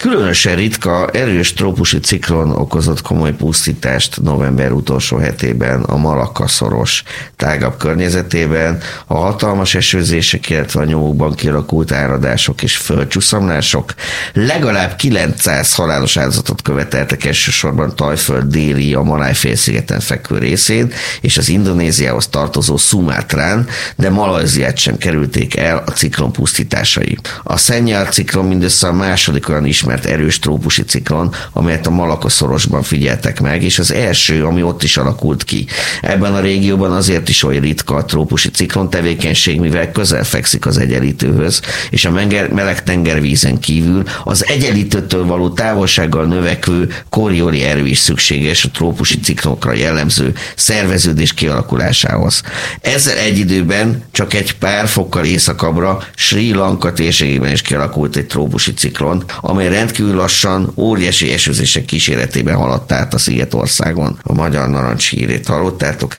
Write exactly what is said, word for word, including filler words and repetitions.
Különösen ritka, erős trópusi ciklon okozott komoly pusztítást november utolsó hetében a Malacca-szoros tágabb környezetében. A hatalmas esőzések, illetve a nyomukban kialakult áradások és földcsúszamlások legalább kilencszáz halálos áldozatot követeltek elsősorban Tajföld déli, a Maláj-félszigeten fekvő részén és az Indonéziához tartozó Szumátrán, de Malajziát sem kerülték el a ciklon pusztításai. A Szenyár ciklon mindössze a második olyan ismert erős trópusi ciklon, amelyet a Malacca-szorosban figyeltek meg, és az első, ami ott is alakult ki. Ebben a régióban azért is olyan ritka a trópusi ciklon tevékenység, mivel közel fekszik az egyenlítőhöz, és a meleg tengervízen kívül az egyenlítőtől való távolsággal növekvő Coriolis erő is szükséges a trópusi ciklonokra jellemző szerveződés kialakulásához. Ezzel egy időben csak egy pár fokkal északabbra Sri Lanka térségében is kialakult egy trópusi ciklon, amely rendkívül lassan óriási esőzések kíséretében haladt át a szigetországon. A magyar narancs hírét hallottátok.